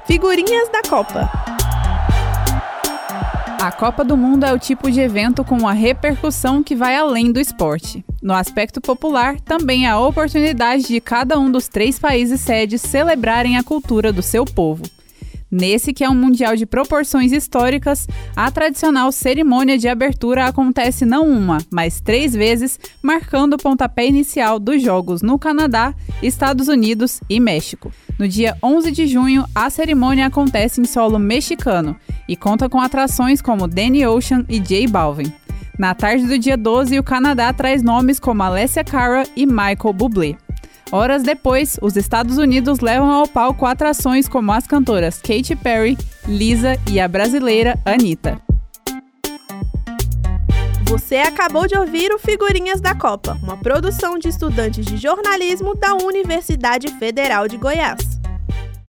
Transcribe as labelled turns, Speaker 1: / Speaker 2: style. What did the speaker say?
Speaker 1: Figurinhas da Copa.
Speaker 2: A Copa do Mundo é o tipo de evento com uma repercussão que vai além do esporte. No aspecto popular, também há a oportunidade de cada um dos 3 países sedes celebrarem a cultura do seu povo. Nesse, que é um mundial de proporções históricas, a tradicional cerimônia de abertura acontece não uma, mas 3 vezes, marcando o pontapé inicial dos Jogos no Canadá, Estados Unidos e México. No dia 11 de junho, a cerimônia acontece em solo mexicano e conta com atrações como Danny Ocean e J Balvin. Na tarde do dia 12, o Canadá traz nomes como Alessia Cara e Michael Bublé. Horas depois, os Estados Unidos levam ao palco atrações como as cantoras Katy Perry, Lisa e a brasileira Anitta.
Speaker 1: Você acabou de ouvir o Figurinhas da Copa, uma produção de estudantes de jornalismo da Universidade Federal de Goiás.